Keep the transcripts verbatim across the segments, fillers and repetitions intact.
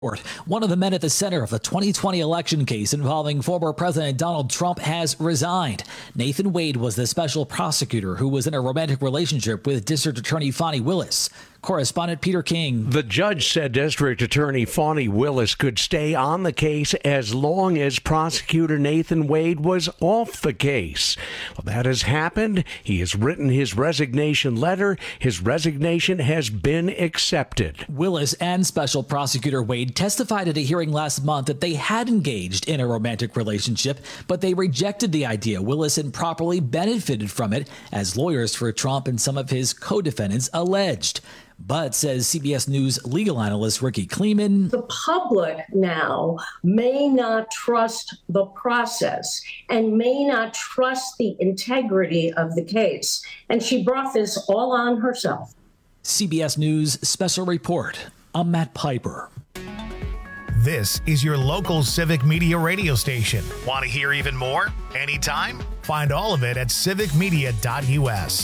One of the men at the center of the twenty twenty election case involving former President Donald Trump has resigned. Nathan Wade was the special prosecutor who was in a romantic relationship with District Attorney Fani Willis. Correspondent Peter King. The judge said District Attorney Fani Willis could stay on the case as long as prosecutor Nathan Wade was off the case. Well, that has happened. He has written his resignation letter. His resignation has been accepted. Willis and special prosecutor Wade testified at a hearing last month that they had engaged in a romantic relationship, but they rejected the idea Willis improperly benefited from it, as lawyers for Trump and some of his co-defendants alleged. But, says C B S News legal analyst Ricky Kleeman, the public now may not trust the process and may not trust the integrity of the case. And she brought this all on herself. C B S News Special Report. I'm Matt Piper. This is your local Civic Media radio station. Want to hear even more? Anytime? Find all of it at civic media dot u s.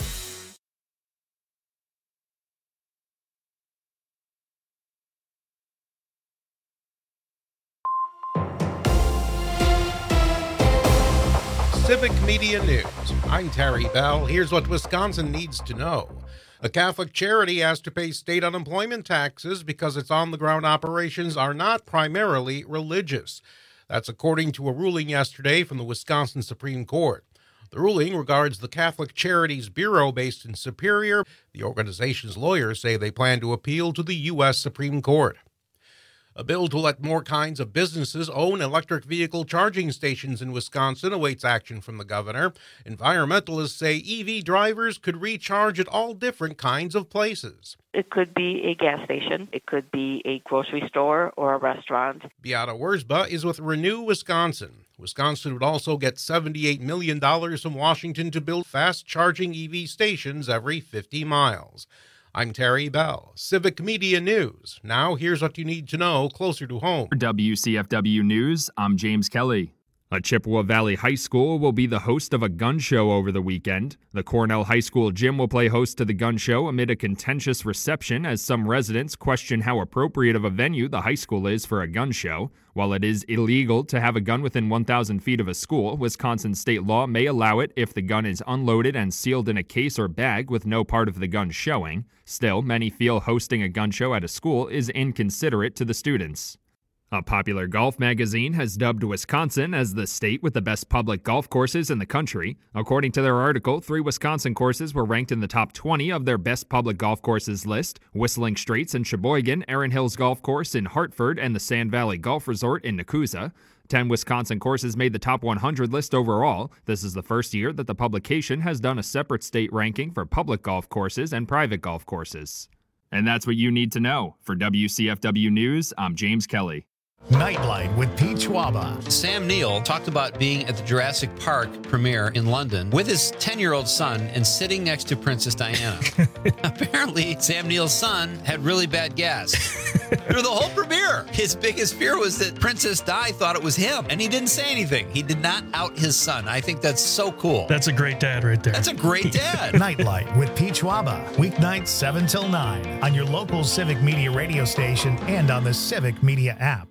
Civic Media News. I'm Terry Bell. Here's what Wisconsin needs to know. A Catholic charity has to pay state unemployment taxes because its on-the-ground operations are not primarily religious. That's according to a ruling yesterday from the Wisconsin Supreme Court. The ruling regards the Catholic Charities Bureau based in Superior. The organization's lawyers say they plan to appeal to the U S Supreme Court. A bill to let more kinds of businesses own electric vehicle charging stations in Wisconsin awaits action from the governor. Environmentalists say E V drivers could recharge at all different kinds of places. It could be a gas station, it could be a grocery store or a restaurant. Beata Wurzba is with Renew Wisconsin. Wisconsin would also get seventy-eight million dollars from Washington to build fast-charging E V stations every fifty miles. I'm Terry Bell, Civic Media News. Now here's what you need to know closer to home. For W C F W News, I'm James Kelly. A Chippewa Valley High School will be the host of a gun show over the weekend. The Cornell High School gym will play host to the gun show amid a contentious reception as some residents question how appropriate of a venue the high school is for a gun show. While it is illegal to have a gun within one thousand feet of a school, Wisconsin state law may allow it if the gun is unloaded and sealed in a case or bag with no part of the gun showing. Still, many feel hosting a gun show at a school is inconsiderate to the students. A popular golf magazine has dubbed Wisconsin as the state with the best public golf courses in the country. According to their article, three Wisconsin courses were ranked in the top twenty of their best public golf courses list: Whistling Straits in Sheboygan, Erin Hills Golf Course in Hartford, and the Sand Valley Golf Resort in Nakusa. Ten Wisconsin courses made the top one hundred list overall. This is the first year that the publication has done a separate state ranking for public golf courses and private golf courses. And that's what you need to know. For W C F W News, I'm James Kelly. Nightlight with Pete Schwaba. Sam Neill talked about being at the Jurassic Park premiere in London with his ten-year-old son and sitting next to Princess Diana. Apparently, Sam Neill's son had really bad gas through the whole premiere. His biggest fear was that Princess Di thought it was him, and he didn't say anything. He did not out his son. I think that's so cool. That's a great dad right there. That's a great dad. Nightlight with Pete Schwaba. Weeknights seven till nine on your local Civic Media radio station and on the Civic Media app.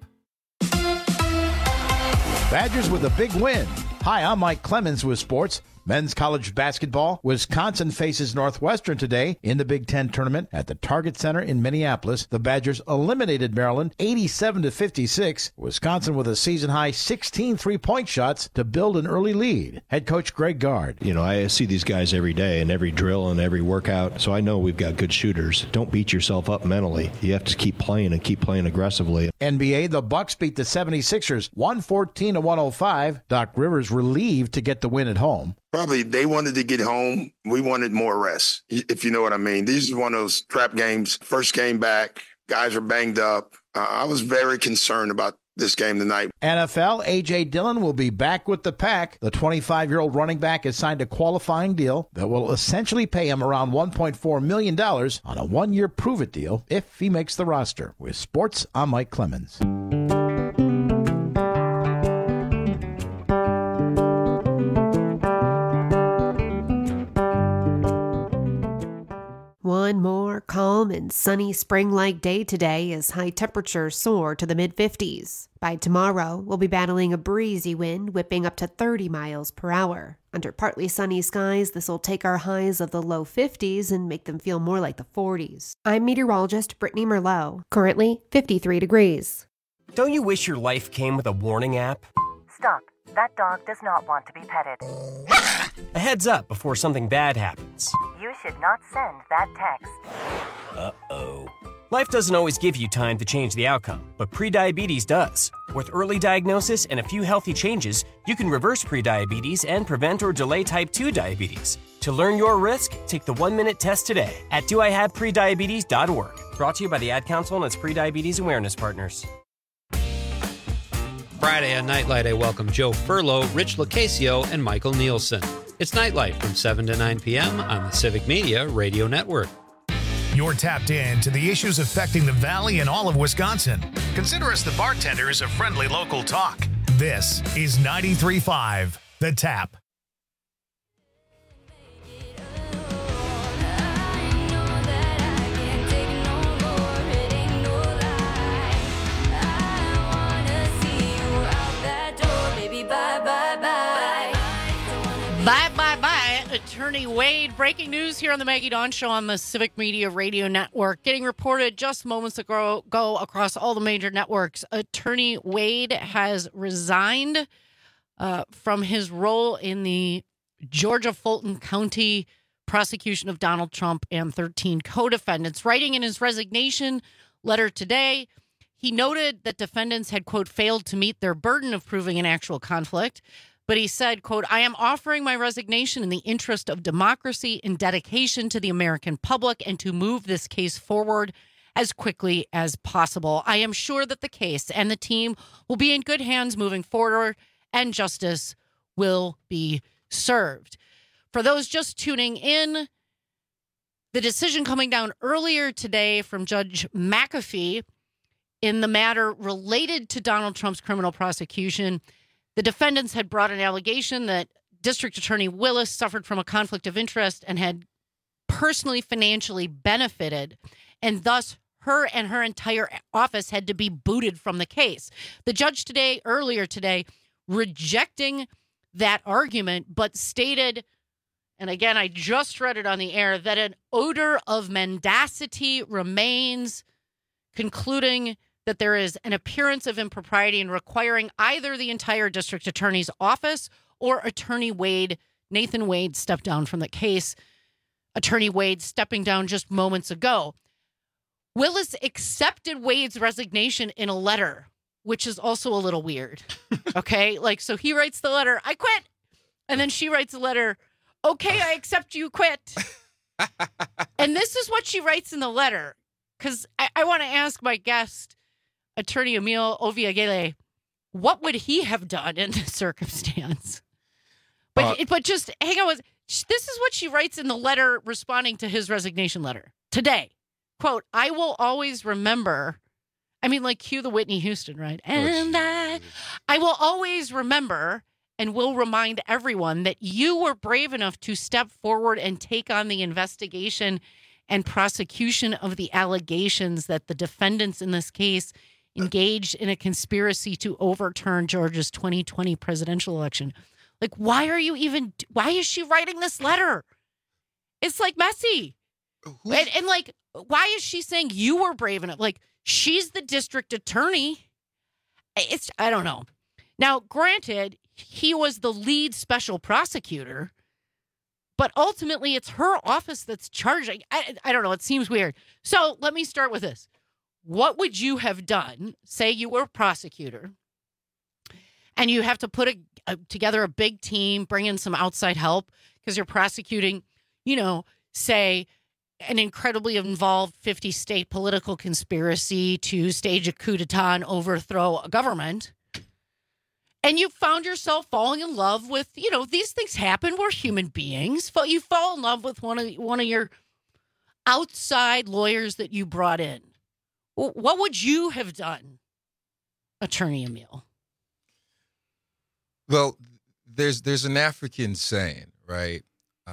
Badgers with a big win. Hi, I'm Mike Clemens with sports. Men's college basketball. Wisconsin faces Northwestern today in the Big Ten tournament at the Target Center in Minneapolis. The Badgers eliminated Maryland eighty-seven to fifty-six. Wisconsin with a season-high sixteen three-point shots to build an early lead. Head coach Greg Gard. You know, I see these guys every day in every drill and every workout, so I know we've got good shooters. Don't beat yourself up mentally. You have to keep playing and keep playing aggressively. N B A, the Bucks beat the seventy-sixers one fourteen to one oh five. Doc Rivers relieved to get the win at home. Probably they wanted to get home. We wanted more rest, if you know what I mean. These are one of those trap games. First game back, guys are banged up. Uh, I was very concerned about this game tonight. N F L, A J. Dillon will be back with the Pack. The twenty-five-year-old running back has signed a qualifying deal that will essentially pay him around one point four million dollars on a one-year prove-it deal if he makes the roster. With sports, I'm Mike Clemens. One more calm and sunny spring-like day today as high temperatures soar to the mid-fifties. By tomorrow, we'll be battling a breezy wind whipping up to thirty miles per hour. Under partly sunny skies, this will take our highs of the low fifties and make them feel more like the forties. I'm meteorologist Brittany Merlot. Currently, fifty-three degrees. Don't you wish your life came with a warning app? Stop. That dog does not want to be petted. A heads up before something bad happens. You should not send that text. Uh-oh. Life doesn't always give you time to change the outcome, but prediabetes does. With early diagnosis and a few healthy changes, you can reverse prediabetes and prevent or delay type two diabetes. To learn your risk, take the one-minute test today at do I have prediabetes dot org. Brought to you by the Ad Council and its Prediabetes Awareness Partners. Friday on Nightlight, I welcome Joe Furlow, Rich Locasio, and Michael Nielsen. It's Nightlight from seven to nine p.m. on the Civic Media Radio Network. You're tapped in to the issues affecting the Valley and all of Wisconsin. Consider us the bartenders of friendly local talk. This is ninety-three point five The Tap. Bye, bye, bye. Attorney Wade. Breaking news here on the Maggie Dawn Show on the Civic Media Radio Network. Getting reported just moments ago go across all the major networks. Attorney Wade has resigned uh, from his role in the Georgia Fulton County prosecution of Donald Trump and thirteen co-defendants. Writing in his resignation letter today, he noted that defendants had, quote, failed to meet their burden of proving an actual conflict. But he said, quote, I am offering my resignation in the interest of democracy and dedication to the American public and to move this case forward as quickly as possible. I am sure that the case and the team will be in good hands moving forward and justice will be served. For those just tuning in, the decision coming down earlier today from Judge McAfee in the matter related to Donald Trump's criminal prosecution, the defendants had brought an allegation that District Attorney Willis suffered from a conflict of interest and had personally financially benefited, and thus her and her entire office had to be booted from the case. The judge today, earlier today, rejecting that argument, but stated, and again, I just read it on the air, that an odor of mendacity remains, concluding that there is an appearance of impropriety in requiring either the entire district attorney's office or Attorney Wade, Nathan Wade, step down from the case. Attorney Wade stepping down just moments ago. Willis accepted Wade's resignation in a letter, which is also a little weird. Okay? Like, so he writes the letter, I quit. And then she writes a letter, okay, I accept you quit. And this is what she writes in the letter. Because I, I want to ask my guest, Attorney Emil Oviagele, what would he have done in this circumstance? But uh, but just hang on with, this is what she writes in the letter responding to his resignation letter today. Quote, I will always remember, I mean, like, cue the Whitney Houston, right? And I, I will always remember and will remind everyone that you were brave enough to step forward and take on the investigation and prosecution of the allegations that the defendants in this case engaged in a conspiracy to overturn Georgia's twenty twenty presidential election. Like, why are you even, why is she writing this letter? It's like messy. And, and like, why is she saying you were brave enough? Like, she's the district attorney. It's, I don't know. Now, granted, he was the lead special prosecutor, but ultimately it's her office that's charging. I, I don't know. It seems weird. So let me start with this. What would you have done? Say you were a prosecutor and you have to put a, a, together a big team, bring in some outside help because you're prosecuting, you know, say an incredibly involved fifty state political conspiracy to stage a coup d'etat and overthrow a government. And you found yourself falling in love with, you know, these things happen. We're human beings. You fall in love with one of one of your outside lawyers that you brought in. What would you have done, Attorney Emil? Well, there's there's an African saying, right? Um,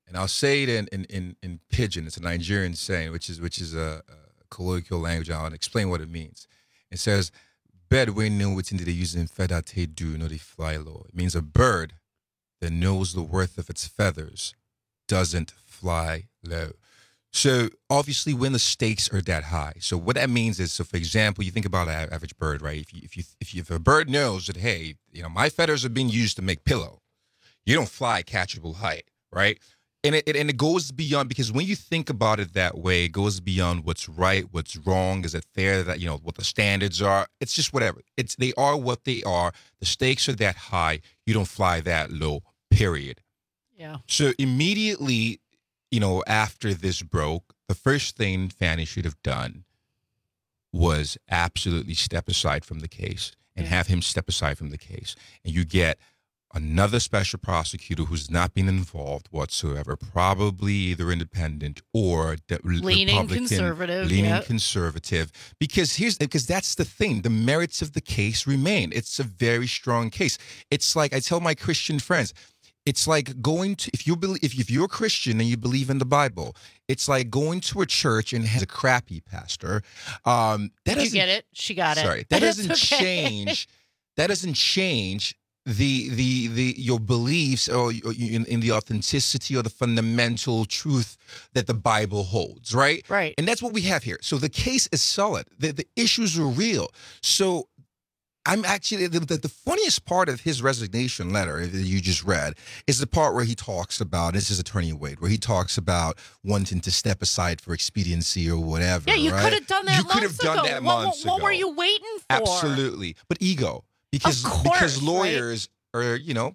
and I'll say it in in, in, in Pidgin. It's a Nigerian saying, which is which is a, a colloquial language. I'll explain what it means. It says, "Bird we know what they use in feather they do, no they fly low." It means a bird that knows the worth of its feathers doesn't fly low. So obviously, when the stakes are that high, so what that means is, so for example, you think about an average bird, right? If you, if you, if you, if a bird knows that, hey, you know, my feathers are being used to make pillow, you don't fly catchable height, right? And it, it and it goes beyond, because when you think about it that way, it goes beyond what's right, what's wrong, is it fair, that, you know, what the standards are. It's just whatever. It's they are what they are. The stakes are that high. You don't fly that low. Period. Yeah. So immediately, you know, after this broke, the first thing Fani should have done was absolutely step aside from the case and have him step aside from the case. And you get another special prosecutor who's not been involved whatsoever, probably either independent or de- leaning Republican, conservative. leaning yep. conservative. Because here's because that's the thing: the merits of the case remain. It's a very strong case. It's like I tell my Christian friends. It's like going to, if you believe, if, if you're a Christian and you believe in the Bible, it's like going to a church and has a crappy pastor. Um, that You doesn't get it. She got it. Sorry, that It's doesn't okay. change. That doesn't change the the the your beliefs or in, in the authenticity or the fundamental truth that the Bible holds. Right. Right. And that's what we have here. So the case is solid. The the issues are real. So. I'm actually, the, the, the funniest part of his resignation letter that you just read is the part where he talks about, this is Attorney Wade, where he talks about wanting to step aside for expediency or whatever. Yeah, you right? could have done that You months could have done ago. that what, months what, what ago. were you waiting for? Absolutely. But ego. Because, Of course, because lawyers are, you know.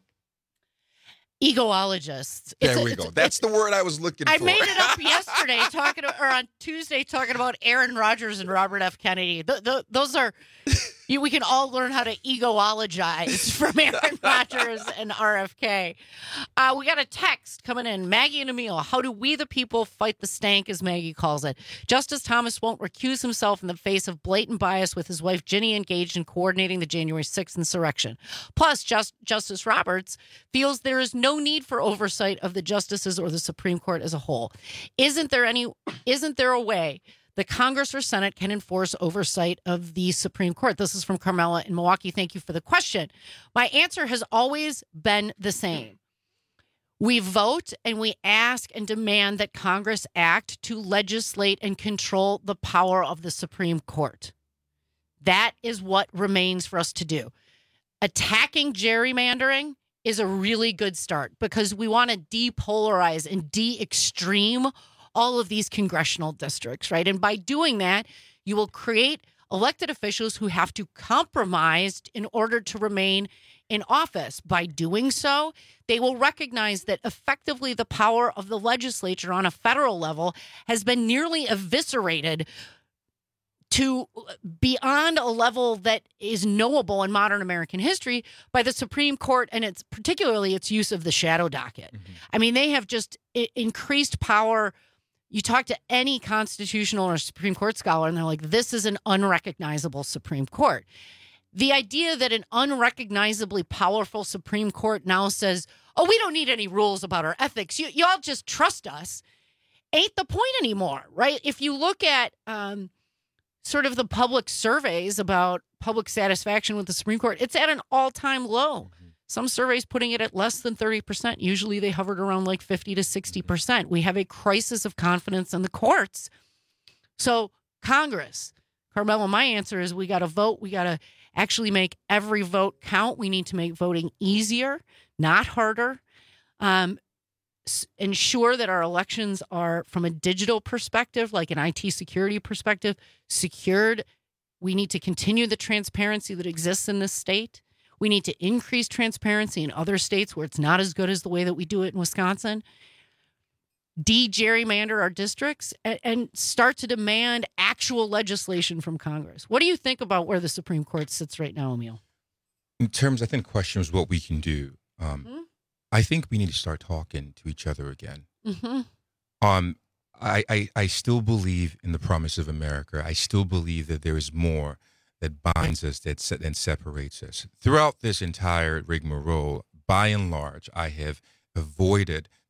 Egoologists. There It's a- we it's go. a- That's the word I was looking I for. made it up yesterday, talking to, or on Tuesday, talking about Aaron Rodgers and Robert F. Kennedy. Th- th- those are, you, we can all learn how to egoologize from Aaron Rodgers and R F K. Uh, we got a text coming in. Maggie and Emil, how do we the people fight the stank, as Maggie calls it? Justice Thomas won't recuse himself in the face of blatant bias with his wife Ginny engaged in coordinating the January sixth insurrection. Plus, Just, Justice Roberts feels there is no need for oversight of the justices or the Supreme Court as a whole. Isn't there any? Isn't there a way the Congress or Senate can enforce oversight of the Supreme Court? This is from Carmela in Milwaukee. Thank you for the question. My answer has always been the same. We vote and we ask and demand that Congress act to legislate and control the power of the Supreme Court. That is what remains for us to do. Attacking gerrymandering is a really good start because we want to depolarize and de-extreme all of these congressional districts, right? And by doing that, you will create elected officials who have to compromise in order to remain in office. By doing so, they will recognize that effectively the power of the legislature on a federal level has been nearly eviscerated to beyond a level that is knowable in modern American history by the Supreme Court and its particularly its use of the shadow docket. Mm-hmm. I mean, they have just I- increased power. You talk to any constitutional or Supreme Court scholar and they're like, this is an unrecognizable Supreme Court. The idea that an unrecognizably powerful Supreme Court now says, oh, we don't need any rules about our ethics. You, y'all just trust us ain't the point anymore, right? If you look at um, sort of the public surveys about public satisfaction with the Supreme Court, it's at an all-time low. Mm-hmm. Some surveys putting it at less than thirty percent. Usually they hovered around like fifty to sixty percent. We have a crisis of confidence in the courts. So Congress, Carmelo, my answer is we got to vote. We got to actually make every vote count. We need to make voting easier, not harder. Um, s- ensure that our elections are, from a digital perspective, like an I T security perspective, secured. We need to continue the transparency that exists in this state. We need to increase transparency in other states where it's not as good as the way that we do it in Wisconsin. De-gerrymander our districts and, and start to demand actual legislation from Congress. What do you think about where the Supreme Court sits right now, Emil? In terms, I think, questions what we can do. Um, mm-hmm. I think we need to start talking to each other again. Mm-hmm. Um, I, I, I still believe in the promise of America. I still believe that there is more that binds us that se- and separates us. Throughout this entire rigmarole, by and large, I have avoided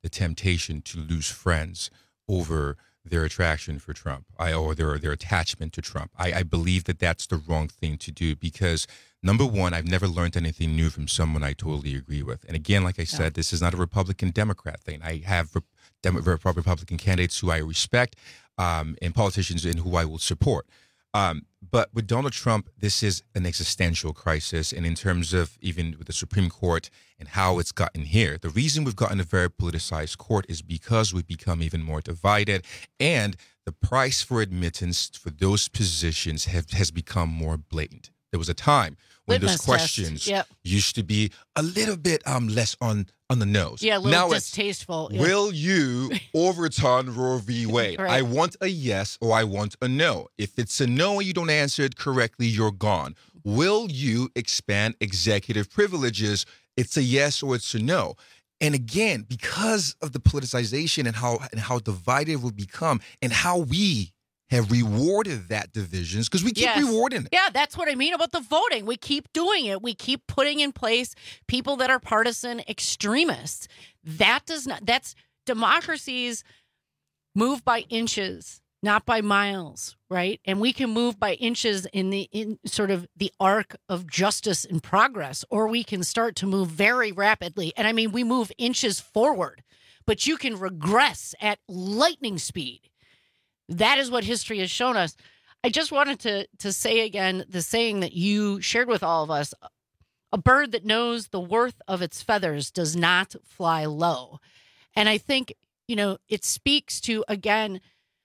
the temptation to lose friends over their attraction for Trump, I, or their their attachment to Trump. I, I believe that that's the wrong thing to do because, number one, I've never learned anything new from someone I totally agree with. And again, like I said, yeah. this is not a Republican-Democrat thing. I have Dem- Republican candidates who I respect um, and politicians in who I will support. Um, but with Donald Trump, this is an existential crisis. And in terms of even with the Supreme Court and how it's gotten here, the reason we've gotten a very politicized court is because we've become even more divided. And the price for admittance for those positions have, has become more blatant. There was a time when Litmus those questions yep. used to be a little bit um, less on, on the nose. Yeah, a little now distasteful. It's, will you overturn Roe v. Wade? Right. I want a yes or I want a no. If it's a no and you don't answer it correctly, you're gone. Will you expand executive privileges? It's a yes or it's a no. And again, because of the politicization and how and how divided we've become and how we have rewarded that divisions because we keep yes. rewarding it. Yeah, that's what I mean about the voting. We keep doing it. We keep putting in place people that are partisan extremists. That does not, that's democracies move by inches, not by miles, right? And we can move by inches in the in sort of the arc of justice and progress, or we can start to move very rapidly. And I mean, we move inches forward, but you can regress at lightning speed. That is what history has shown us. I just wanted to to say again the saying that you shared with all of us. A bird that knows the worth of its feathers does not fly low. And I think, you know, it speaks to, again,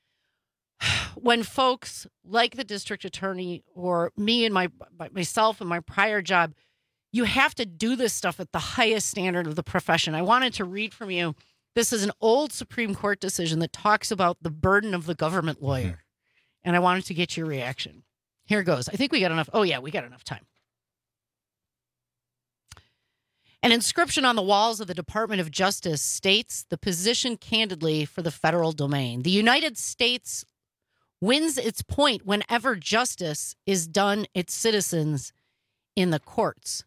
when folks like the district attorney or me and my myself and my prior job, you have to do this stuff at the highest standard of the profession. I wanted to read from you. This is an old Supreme Court decision that talks about the burden of the government lawyer. Mm-hmm. And I wanted to get your reaction. Here goes. I think we got enough. Oh, yeah, we got enough time. An inscription on the walls of the Department of Justice states the position candidly for the federal domain. The United States wins its point whenever justice is done its citizens in the courts.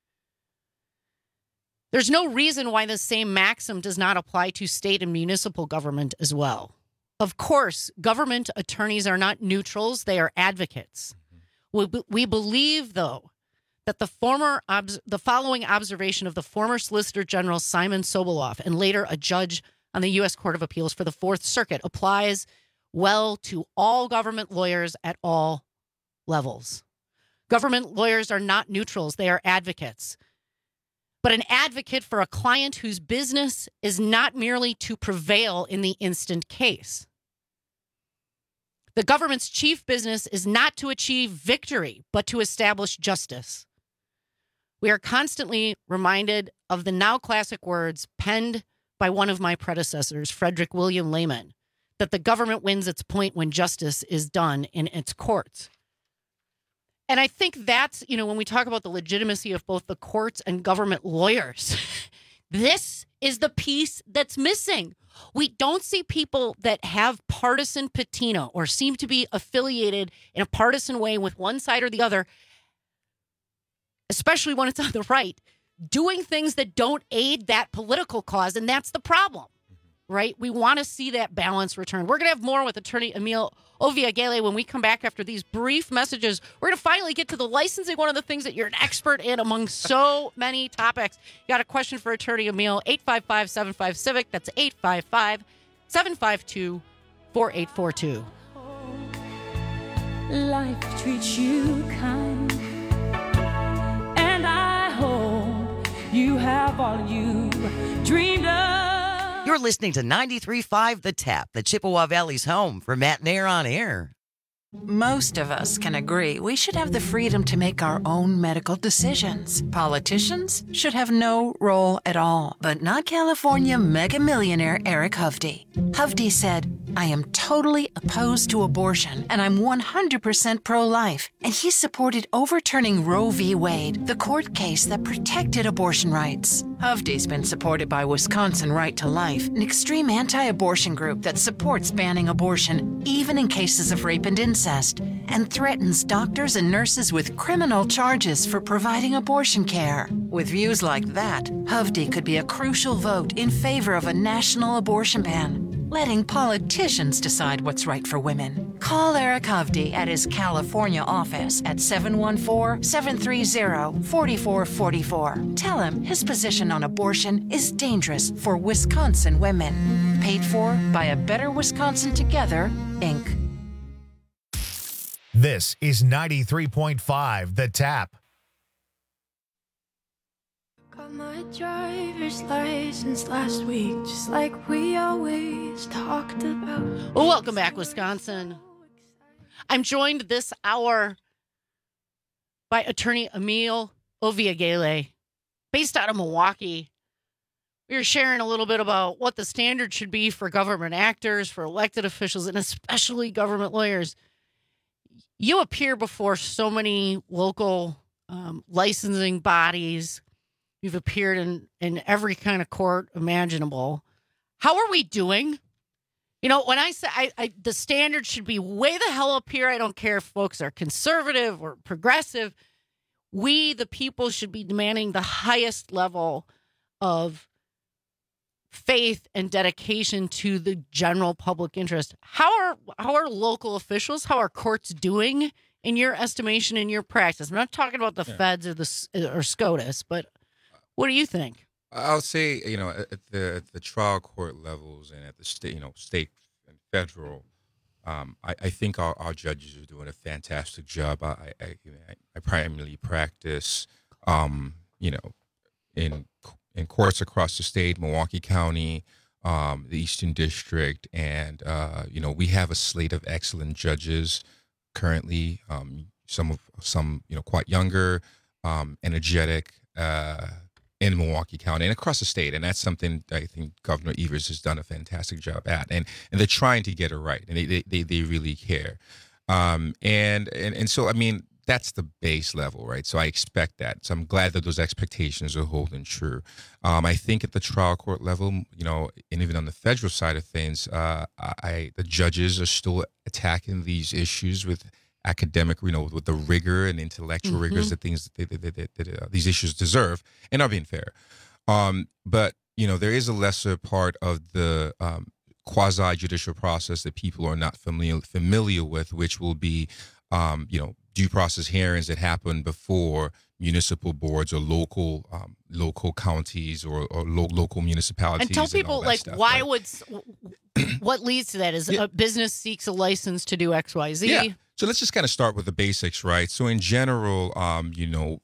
There's no reason why the same maxim does not apply to state and municipal government as well. Of course, government attorneys are not neutrals. They are advocates. We, we believe, though, that the former the following observation of the former Solicitor General Simon Soboloff and later a judge on the U S Court of Appeals for the Fourth Circuit applies well to all government lawyers at all levels. Government lawyers are not neutrals. They are advocates. But an advocate for a client whose business is not merely to prevail in the instant case. The government's chief business is not to achieve victory, but to establish justice. We are constantly reminded of the now classic words penned by one of my predecessors, Frederick William Lehman, that the government wins its point when justice is done in its courts. And I think that's, you know, when we talk about the legitimacy of both the courts and government lawyers, this is the piece that's missing. We don't see people that have partisan patina or seem to be affiliated in a partisan way with one side or the other, especially when it's on the right, doing things that don't aid that political cause. And that's the problem, right? We want to see that balance return. We're going to have more with attorney Emil Oviagele when we come back after these brief messages. We're going to finally get to the licensing, one of the things that you're an expert in among so many topics. You got a question for attorney Emil, eight five five, seven five, CIVIC. That's eight five five, seven five two, four eight four two. Life treats you kind, and I hope you have all you dreamed of. You're listening to ninety-three point five The Tap, the Chippewa Valley's home for Matt Nair on Air. Most of us can agree we should have the freedom to make our own medical decisions. Politicians should have no role at all, but not California mega millionaire Eric Hovde. Hovde said, I am totally opposed to abortion, and I'm one hundred percent pro-life. And he supported overturning Roe v. Wade, the court case that protected abortion rights. Hovde's been supported by Wisconsin Right to Life, an extreme anti-abortion group that supports banning abortion, even in cases of rape and incest, and threatens doctors and nurses with criminal charges for providing abortion care. With views like that, Hovde could be a crucial vote in favor of a national abortion ban, letting politicians decide what's right for women. Call Eric Hovde at his California office at seven one four, seven three zero, four four four four. Tell him his position on abortion is dangerous for Wisconsin women. Paid for by A Better Wisconsin Together, Incorporated. This is ninety-three point five The Tap. Got my driver's license last week, just like we always talked about. Well, welcome back, Wisconsin. I'm joined this hour by attorney Emil Oviagele, based out of Milwaukee. We were sharing a little bit about what the standard should be for government actors, for elected officials, and especially government lawyers. You appear before so many local um, licensing bodies. You've appeared in, in every kind of court imaginable. How are we doing? You know, when I say I, I, the standard should be way the hell up here, I don't care if folks are conservative or progressive. We, the people, should be demanding the highest level of faith and dedication to the general public interest. How are how are local officials, how are courts doing in your estimation, in your practice? I'm not talking about the yeah. feds or the or SCOTUS, but what do you think? I'll say, you know, at the at the trial court levels and at the state, you know, state and federal, um, I, I think our, our judges are doing a fantastic job. I I, I primarily practice, um, you know, in in courts across the state, Milwaukee County, um, the Eastern District, and uh, you know, we have a slate of excellent judges currently. Um, some of some, you know, quite younger, um, energetic. Uh, in Milwaukee County and across the state. And that's something I think Governor Evers has done a fantastic job at. And and they're trying to get it right. And they they, they really care. Um, and, and, and so, I mean, that's the base level, right? So I expect that. So I'm glad that those expectations are holding true. Um, I think at the trial court level, you know, and even on the federal side of things, uh, I the judges are still attacking these issues with academic, you know, with the rigor and intellectual mm-hmm. rigors that things that, that, that, that uh, these issues deserve, and are being fair. Um, but you know, there is a lesser part of the um, quasi-judicial process that people are not familiar familiar with, which will be, um, you know, due process hearings that happen before municipal boards or local um, local counties or, or lo- local municipalities. And tell and people, like, stuff, why right? would what leads to that is yeah. a business seeks a license to do X, Y, Z. Yeah. So let's just kind of start with the basics, right? So in general, um, you know,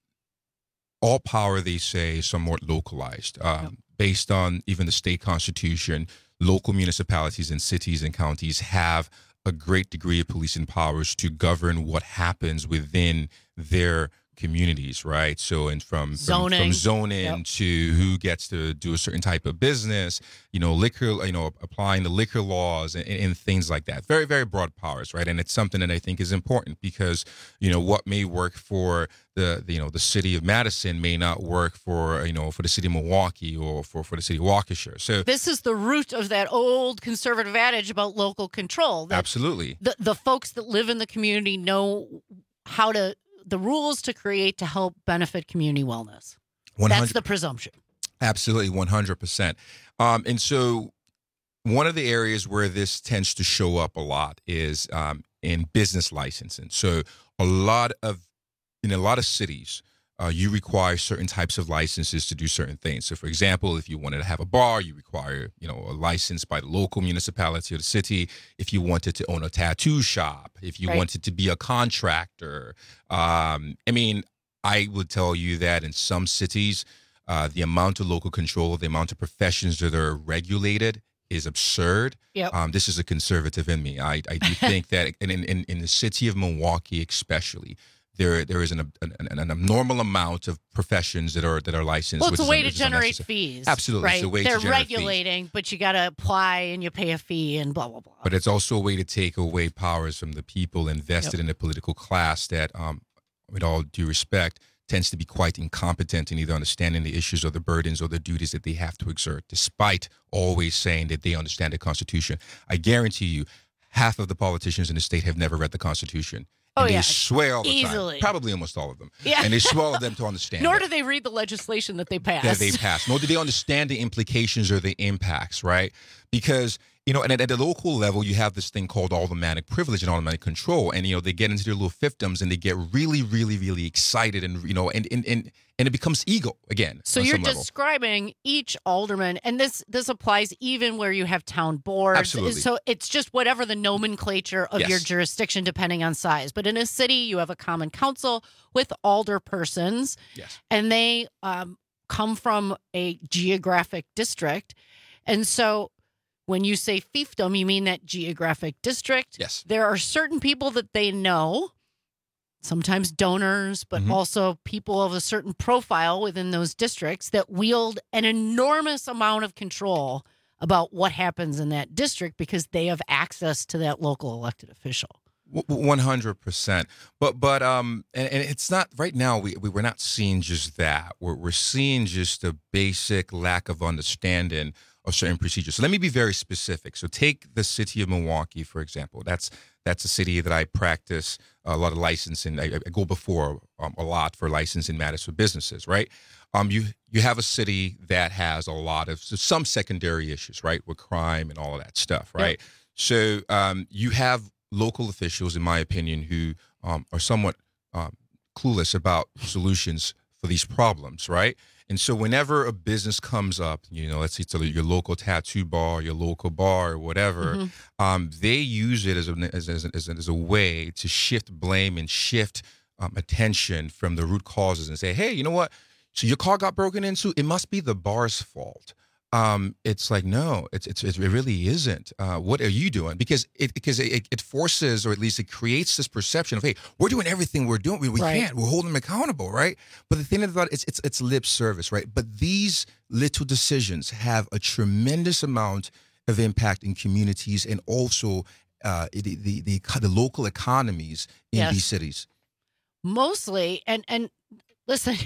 all power, they say, is somewhat localized. Um, yep. Based on even the state constitution, local municipalities and cities and counties have a great degree of policing powers to govern what happens within their communities, right? So, and from zoning, from, from zoning yep. to who gets to do a certain type of business, you know, liquor, you know, applying the liquor laws and, and things like that. Very, very broad powers, right? And it's something that I think is important because, you know, what may work for the, the you know, the city of Madison may not work for, you know, for the city of Milwaukee or for, for the city of Waukesha. So this is the root of that old conservative adage about local control. That absolutely. The, the folks that live in the community know how to, the rules to create to help benefit community wellness. That's the presumption. Absolutely, one hundred percent. Um, and so one of the areas where this tends to show up a lot is um, in business licensing. So a lot of, in a lot of cities, uh, you require certain types of licenses to do certain things. So for example, if you wanted to have a bar, you require, you know, a license by the local municipality or the city. If you wanted to own a tattoo shop, if you Right. wanted to be a contractor. Um, I mean, I would tell you that in some cities, uh, the amount of local control, the amount of professions that are regulated is absurd. Yep. Um, this is a conservative in me. I, I do think that in, in, in the city of Milwaukee especially, there there is an, an, an abnormal amount of professions that are that are licensed. Well, it's which a way is, to generate fees. Absolutely, right? It's a way They're to generate regulating, fees. but you got to apply and you pay a fee and blah blah blah. But it's also a way to take away powers from the people invested Yep. in the political class that, um, with all due respect, tends to be quite incompetent in either understanding the issues or the burdens or the duties that they have to exert, despite always saying that they understand the Constitution. I guarantee you, half of the politicians in the state have never read the Constitution. Oh, And they yeah. swear all the Easily. time. Probably almost all of them. Yeah. And they swear all of them to understand Nor it. do they read the legislation that they pass. that they pass. Nor do they understand the implications or the impacts, right? Because, you know, and at, at the local level, you have this thing called automatic privilege and automatic control. And, you know, they get into their little fiefdoms and they get really, really, really excited and, you know, and and and, and it becomes ego again. So on you're some level. describing each alderman, and this this applies even where you have town boards. Absolutely. So it's just whatever the nomenclature of Yes. your jurisdiction, depending on size. But in a city, you have a common council with alder persons, Yes. and they um, come from a geographic district. And so when you say fiefdom, you mean that geographic district. Yes. There are certain people that they know, sometimes donors, but Mhm. also people of a certain profile within those districts that wield an enormous amount of control about what happens in that district because they have access to that local elected official. One hundred percent. But but um, and, and it's not right now. We, we we're not seeing just that. We're we're seeing just a basic lack of understanding of certain procedures. So let me be very specific. So take the city of Milwaukee, for example. That's that's a city that I practice a lot of licensing. I, I go before um, a lot for licensing matters for businesses, right? Um, you you have a city that has a lot of so some secondary issues, right, with crime and all of that stuff, right? Yep. So um, you have local officials, in my opinion, who um, are somewhat um, clueless about solutions for these problems, right? And so whenever a business comes up, you know, let's say it's your local tattoo bar, your local bar, or whatever, Mm-hmm. um, they use it as a, as, as, as, as a way to shift blame and shift um, attention from the root causes and say, hey, you know what? So your car got broken into, it must be the bar's fault. Um, it's like, no, it's, it's, it really isn't. Uh, what are you doing? Because it, because it, it forces, or at least it creates this perception of, hey, we're doing everything we're doing. We, we Right. can't, we're holding them accountable, right? But the thing about it, it's, it's, it's lip service, right? But these little decisions have a tremendous amount of impact in communities and also uh, the, the, the, the local economies in Yes. these cities. Mostly, and and listen,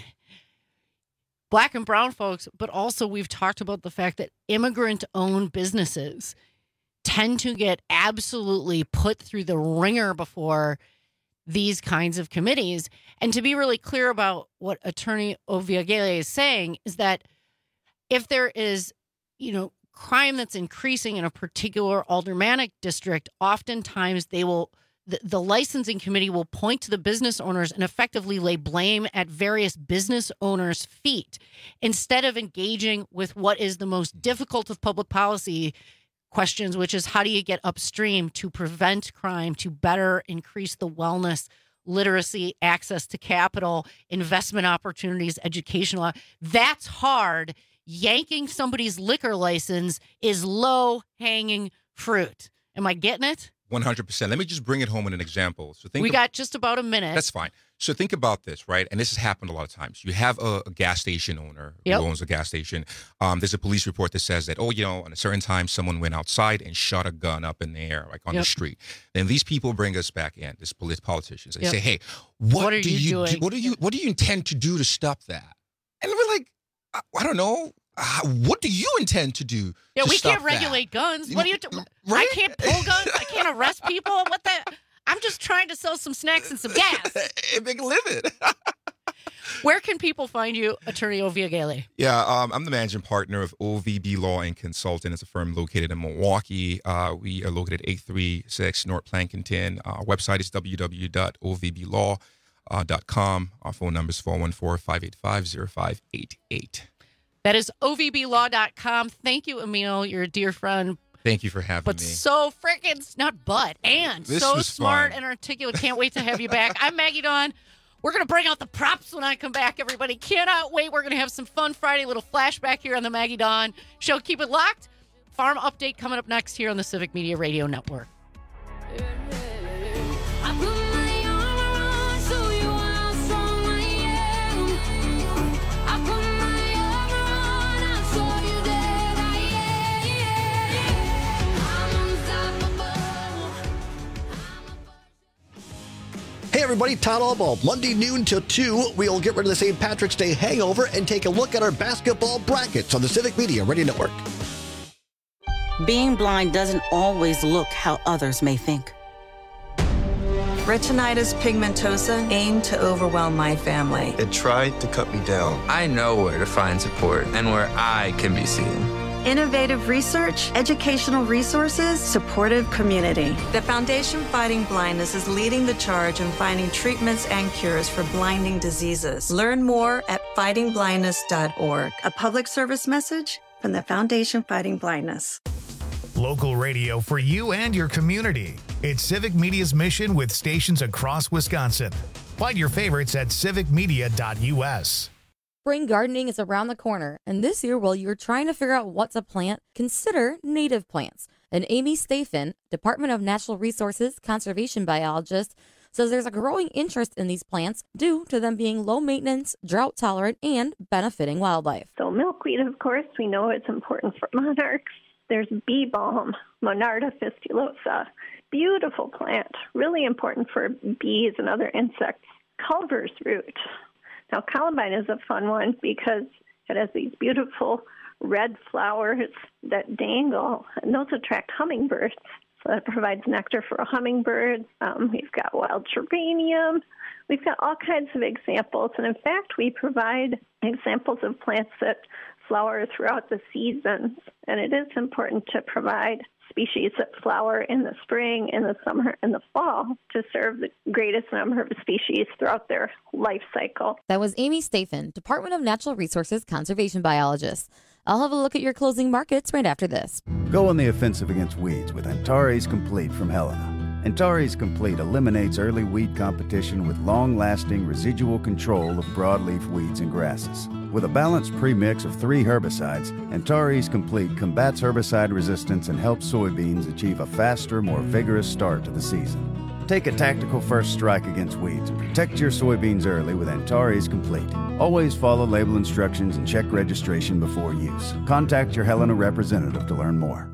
Black and brown folks, but also we've talked about the fact that immigrant-owned businesses tend to get absolutely put through the ringer before these kinds of committees. And to be really clear about what Attorney Oviagele is saying is that if there is, you know, crime that's increasing in a particular aldermanic district, oftentimes they will The, the licensing committee will point to the business owners and effectively lay blame at various business owners' feet instead of engaging with what is the most difficult of public policy questions, which is how do you get upstream to prevent crime, to better increase the wellness, literacy, access to capital, investment opportunities, educational. That's hard. Yanking somebody's liquor license is low-hanging fruit. Am I getting it? one hundred percent. Let me just bring it home in an example. So think we of- got just about a minute. That's fine. So think about this, right? And this has happened a lot of times. You have a, a gas station owner Yep. who owns a gas station. Um, there's a police report that says that, oh, you know, at a certain time, someone went outside and shot a gun up in the air, like on Yep. the street. Then these people bring us back in, this polit- politicians. They Yep. say, hey, what, What are do you you, do? doing? What do you what do you intend to do to stop that? And we're like, I, I don't know. Uh, what do you intend to do? Yeah, to we stop can't that? regulate guns. What do you do? Right? I can't pull guns. I can't arrest people. What the? I'm just trying to sell some snacks and some gas. and make a living. Where can people find you, Attorney Oviagele? Yeah, um, I'm the managing partner of O V B Law and Consulting. It's a firm located in Milwaukee. Uh, we are located at eight three six North Plankinton. Our website is w w w dot o v b law dot com. Our phone number is four one four, five eight five, zero five eight eight. That is o v b law dot com. Thank you, Emil. You're a dear friend. Thank you for having But me. so freaking, not but, and This so was smart fun. and articulate. Can't wait to have you back. I'm Maggie Dawn. We're going to bring out the props when I come back, everybody. Cannot wait. We're going to have some fun Friday, little flashback here on the Maggie Dawn Show. Keep it locked. Farm update coming up next here on the Civic Media Radio Network. I put my armor on so you everybody. Town Hall Ball, Monday noon till two. We'll get rid of the Saint Patrick's Day hangover and take a look at our basketball brackets on the Civic Media Radio Network. Being blind doesn't always look how others may think. Retinitis pigmentosa aimed to overwhelm my family. It tried to cut me down. I know where to find support and where I can be seen. Innovative research, educational resources, supportive community. The Foundation Fighting Blindness is leading the charge in finding treatments and cures for blinding diseases. Learn more at fighting blindness dot org. A public service message from the Foundation Fighting Blindness. Local radio for you and your community. It's Civic Media's mission with stations across Wisconsin. Find your favorites at civic media dot u s. Spring gardening is around the corner, and this year, while you're trying to figure out what to plant, consider native plants. And Amy Stephen, Department of Natural Resources conservation biologist, says there's a growing interest in these plants due to them being low maintenance, drought tolerant, and benefiting wildlife. So milkweed, of course, we know it's important for monarchs. There's bee balm, Monarda fistulosa, beautiful plant, really important for bees and other insects. Culver's root. Now, columbine is a fun one because it has these beautiful red flowers that dangle, and those attract hummingbirds. So that provides nectar for a hummingbird. Um, we've got wild geranium. We've got all kinds of examples. And in fact, we provide examples of plants that flower throughout the seasons. And it is important to provide species that flower in the spring, in the summer, and the fall to serve the greatest number of species throughout their life cycle. That was Amy Stephen, Department of Natural Resources conservation biologist. I'll have a look at your closing markets right after this. Go on the offensive against weeds with Antares Complete from Helena. Antares Complete eliminates early weed competition with long-lasting residual control of broadleaf weeds and grasses. With a balanced premix of three herbicides, Antares Complete combats herbicide resistance and helps soybeans achieve a faster, more vigorous start to the season. Take a tactical first strike against weeds and protect your soybeans early with Antares Complete. Always follow label instructions and check registration before use. Contact your Helena representative to learn more.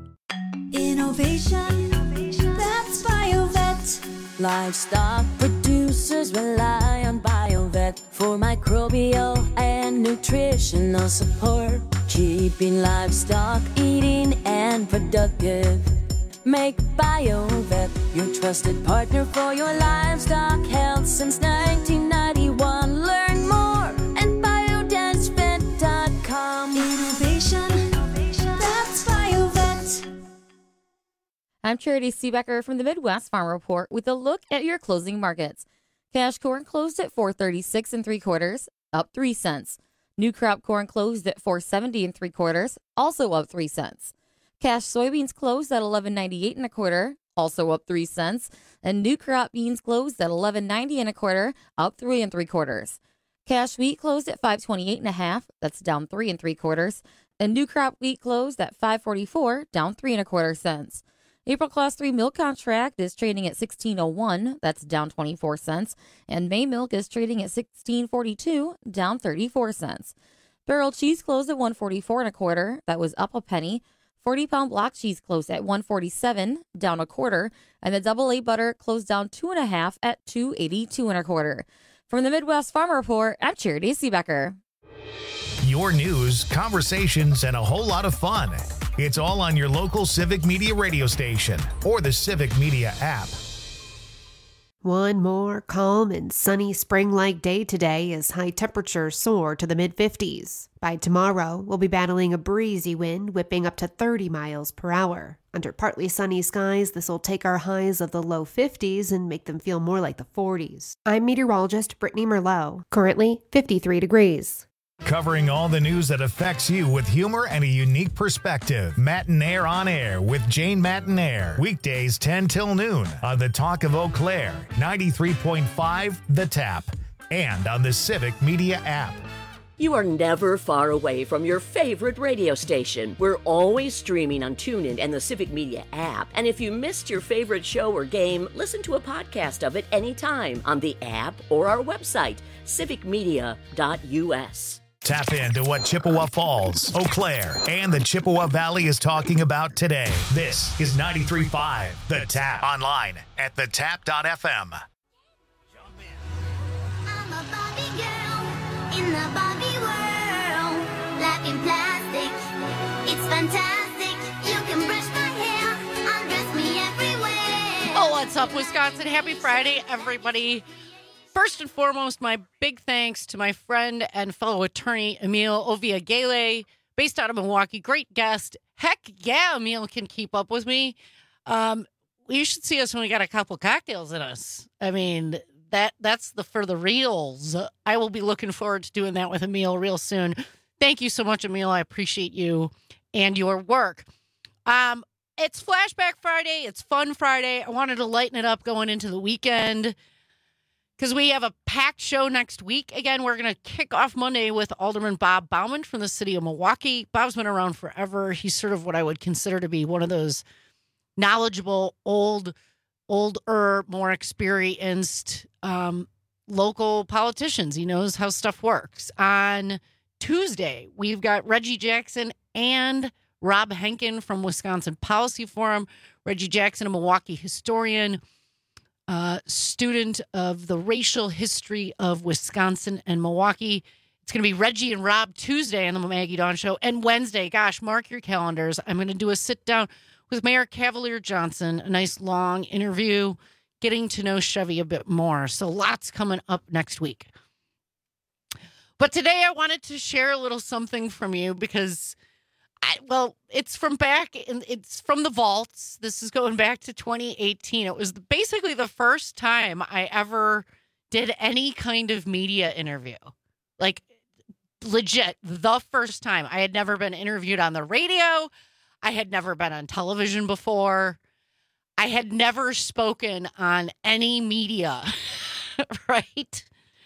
Innovation, that's BioVet. Livestock producers rely on BioVet for microbial and nutritional support, keeping livestock eating and productive. Make BioVet your trusted partner for your livestock health since nineteen ninety-one. Learn more at biodance vet dot com. Innovation, that's BioVet. I'm Charity Seebecker from the Midwest Farm Report with a look at your closing markets. Cash corn closed at four thirty-six and three quarters, up three cents. New crop corn closed at four seventy and three quarters, also up three cents. Cash soybeans closed at eleven ninety-eight and a quarter, also up three cents. And new crop beans closed at eleven ninety and a quarter, up three and three quarters. Cash wheat closed at five twenty-eight and a half, that's down three and three quarters. And new crop wheat closed at five forty-four, down three and a quarter cents. April class three milk contract is trading at sixteen oh one, that's down twenty-four cents. And May milk is trading at sixteen forty-two, down thirty-four cents. Barrel cheese closed at one forty-four and a quarter, that was up a penny. forty pound block cheese closed at one forty-seven, down a quarter, and the double A butter closed down two and a half at two eighty-two and a quarter. From the Midwest Farm Report, I'm Charity Seebecker. Your news, conversations, and a whole lot of fun. It's all on your local Civic Media radio station or the Civic Media app. One more calm and sunny spring-like day today as high temperatures soar to the mid fifties. By tomorrow, we'll be battling a breezy wind whipping up to thirty miles per hour. Under partly sunny skies, this will take our highs of the low fifties and make them feel more like the forties. I'm meteorologist Brittany Merlot, currently fifty-three degrees. Covering all the news that affects you with humor and a unique perspective. Matinaire on Air with Jane Matinaire. Weekdays ten till noon on the Talk of Eau Claire, ninety-three point five The Tap, and on the Civic Media app. You are never far away from your favorite radio station. We're always streaming on TuneIn and the Civic Media app. And if you missed your favorite show or game, listen to a podcast of it anytime on the app or our website, civic media dot u s. Tap into what Chippewa Falls, Eau Claire, and the Chippewa Valley is talking about today. This is ninety-three point five The Tap. Online at the tap dot f m. in the Barbie world. Life in plastic, it's fantastic. You can brush my hair, undress me everywhere. Oh, what's up, Wisconsin? Happy Friday, everybody. First and foremost, my big thanks to my friend and fellow attorney, Emil Oviagele, based out of Milwaukee. Great guest. Heck yeah, Emil can keep up with me. Um, you should see us when we got a couple cocktails in us. I mean, that that's the for the reals. I will be looking forward to doing that with Emil real soon. Thank you so much, Emil. I appreciate you and your work. Um, it's Flashback Friday. It's Fun Friday. I wanted to lighten it up going into the weekend, because we have a packed show next week. Again, we're going to kick off Monday with Alderman Bob Bauman from the city of Milwaukee. Bob's been around forever. He's sort of what I would consider to be one of those knowledgeable, old, older, more experienced um, local politicians. He knows how stuff works. On Tuesday, we've got Reggie Jackson and Rob Henkin from Wisconsin Policy Forum. Reggie Jackson, a Milwaukee historian, Uh, student of the racial history of Wisconsin and Milwaukee. It's going to be Reggie and Rob Tuesday on the Maggie Dawn Show. And Wednesday, gosh, mark your calendars. I'm going to do a sit down with Mayor Cavalier Johnson, a nice long interview, getting to know Chevy a bit more. So lots coming up next week. But today I wanted to share a little something from you because I, well, it's from back in, it's from the vaults. This is going back to twenty eighteen. It was basically the first time I ever did any kind of media interview. Like, legit, the first time. I had never been interviewed on the radio. I had never been on television before. I had never spoken on any media, right?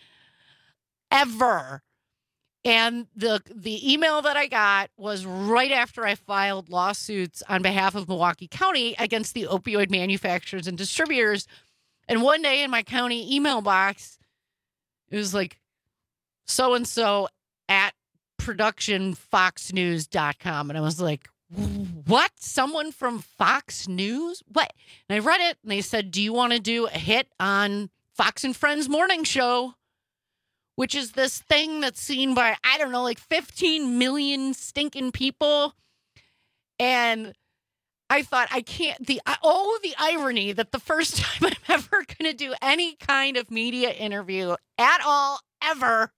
Ever. And the the email that I got was right after I filed lawsuits on behalf of Milwaukee County against the opioid manufacturers and distributors. And one day in my county email box, it was like, so-and-so at production fox news dot com. And I was like, what? Someone from Fox News? What? And I read it, and they said, do you want to do a hit on Fox and Friends morning show? Which is this thing that's seen by, I don't know, like fifteen million stinking people. And I thought, I can't, the oh, the irony that the first time I'm ever going to do any kind of media interview at all, ever,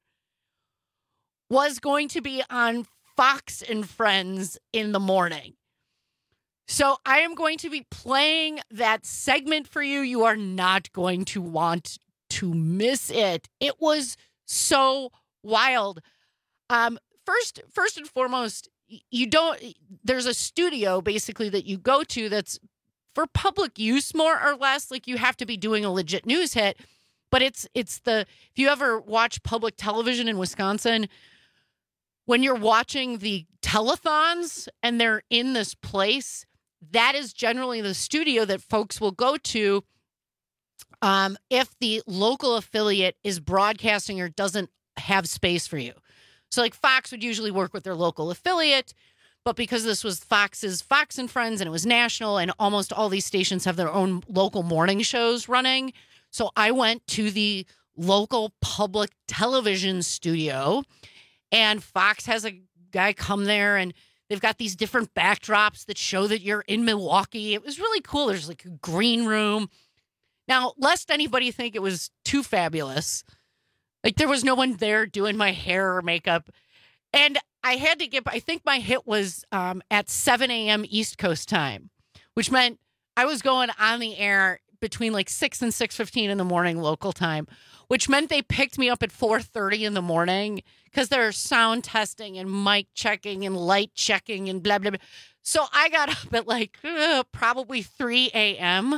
was going to be on Fox and Friends in the morning. So I am going to be playing that segment for you. You are not going to want to miss it. It was so wild. Um, first, first and foremost, you don't, there's a studio basically that you go to that's for public use, more or less. Like, you have to be doing a legit news hit, but it's, it's the, if you ever watch public television in Wisconsin, when you're watching the telethons and they're in this place, that is generally the studio that folks will go to Um, if the local affiliate is broadcasting or doesn't have space for you. So like Fox would usually work with their local affiliate, but because this was Fox's Fox and Friends and it was national, and almost all these stations have their own local morning shows running. So I went to the local public television studio, and Fox has a guy come there, and they've got these different backdrops that show that you're in Milwaukee. It was really cool. There's like a green room. Now, lest anybody think it was too fabulous, like there was no one there doing my hair or makeup. And I had to get, I think my hit was um, at seven a.m. East Coast time, which meant I was going on the air between like six and six fifteen in the morning local time, which meant they picked me up at four thirty in the morning because there's sound testing and mic checking and light checking and blah, blah, blah. So I got up at like uh, probably three a.m.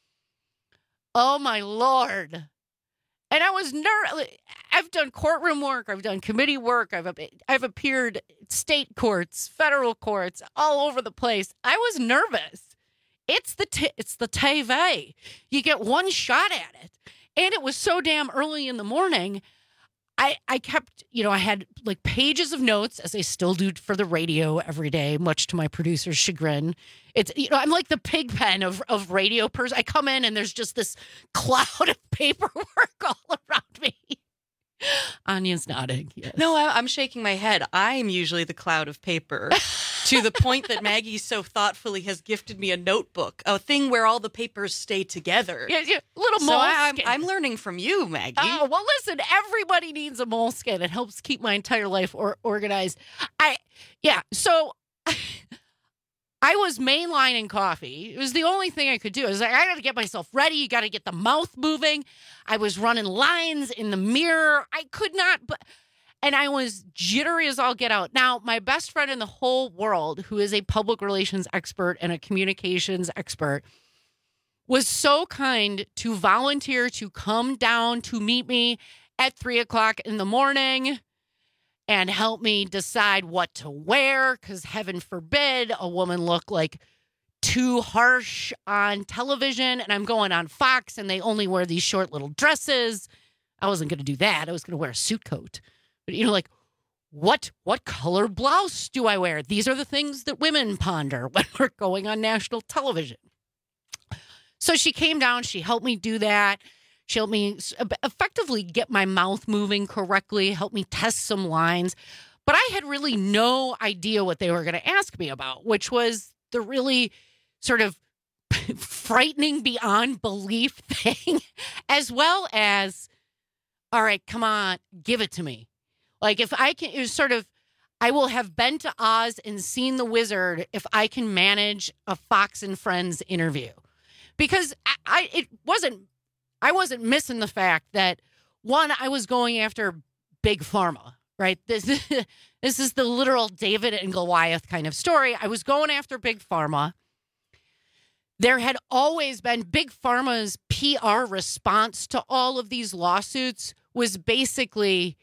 Oh, my Lord. And I was nervous. I've done courtroom work. I've done committee work. I've I've appeared state courts, federal courts, all over the place. I was nervous. It's the t- it's the T V. You get one shot at it. And it was so damn early in the morning. I, I kept, you know, I had like pages of notes, as I still do for the radio every day, much to my producer's chagrin. It's, you know, I'm like the pig pen of, of radio person. I come in and there's just this cloud of paperwork all around me. Anya's nodding. Yes. No, I, I'm shaking my head. I'm usually the cloud of paper, to the point that Maggie so thoughtfully has gifted me a notebook, a thing where all the papers stay together. Yeah, yeah, little so I, I'm, moleskin. I'm learning from you, Maggie. Oh, well, listen, everybody needs a moleskin. It helps keep my entire life or, organized. I, yeah, so I was mainlining coffee. It was the only thing I could do. I was like, I got to get myself ready. You got to get the mouth moving. I was running lines in the mirror. I could not, but, and I was jittery as all get out. Now, my best friend in the whole world, who is a public relations expert and a communications expert, was so kind to volunteer to come down to meet me at three o'clock in the morning and help me decide what to wear, because heaven forbid a woman look like too harsh on television, and I'm going on Fox and they only wear these short little dresses. I wasn't going to do that. I was going to wear a suit coat. But, you know, like, what what color blouse do I wear? These are the things that women ponder when we're going on national television. So she came down. She helped me do that. She helped me effectively get my mouth moving correctly, helped me test some lines. But I had really no idea what they were going to ask me about, which was the really sort of frightening beyond belief thing, as well as, all right, come on, give it to me. Like, if I can, it was sort of, I will have been to Oz and seen the wizard if I can manage a Fox and Friends interview. Because I, I it wasn't, I wasn't missing the fact that, one, I was going after Big Pharma, right? This, this is the literal David and Goliath kind of story. I was going after Big Pharma. There had always been Big Pharma's P R response to all of these lawsuits was basically,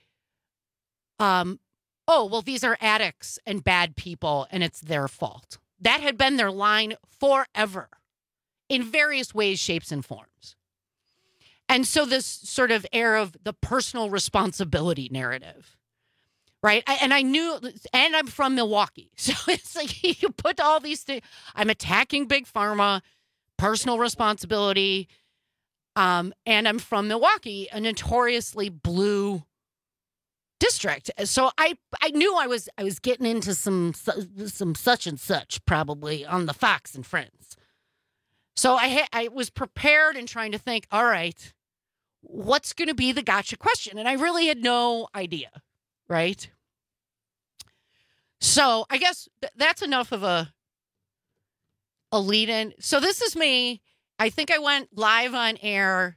um, oh, well, these are addicts and bad people, and it's their fault. That had been their line forever in various ways, shapes, and forms. And so this sort of air of the personal responsibility narrative, right? I, and I knew, and I'm from Milwaukee. So it's like you put all these things, I'm attacking Big Pharma, personal responsibility, um, and I'm from Milwaukee, a notoriously blue district. So I I knew I was I was getting into some some such and such probably on the Fox and Friends. So I ha- I was prepared and trying to think, all right, what's going to be the gotcha question? And I really had no idea, right? So I guess th- that's enough of a, a lead in. So this is me. I think I went live on air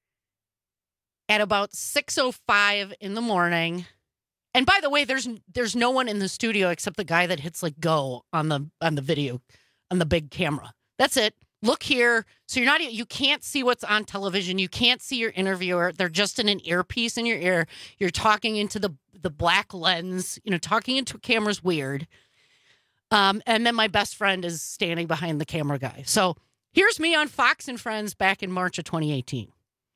at about six oh five in the morning. And by the way, there's there's no one in the studio except the guy that hits like go on the on the video, on the big camera. That's it. Look here. So you're not, you can't see what's on television. You can't see your interviewer. They're just in an earpiece in your ear. You're talking into the, the black lens, you know, talking into a camera's weird. Um, and then my best friend is standing behind the camera guy. So here's me on Fox and Friends back in March of twenty eighteen.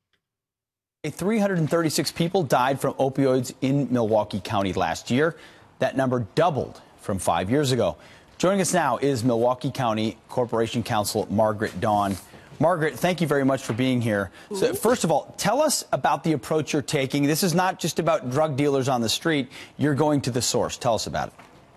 three hundred thirty-six people died from opioids in Milwaukee County last year. That number doubled from five years ago. Joining us now is Milwaukee County Corporation Counsel Margaret Dawn. Margaret, thank you very much for being here. So, first of all, tell us about the approach you're taking. This is not just about drug dealers on the street. You're going to the source. Tell us about it.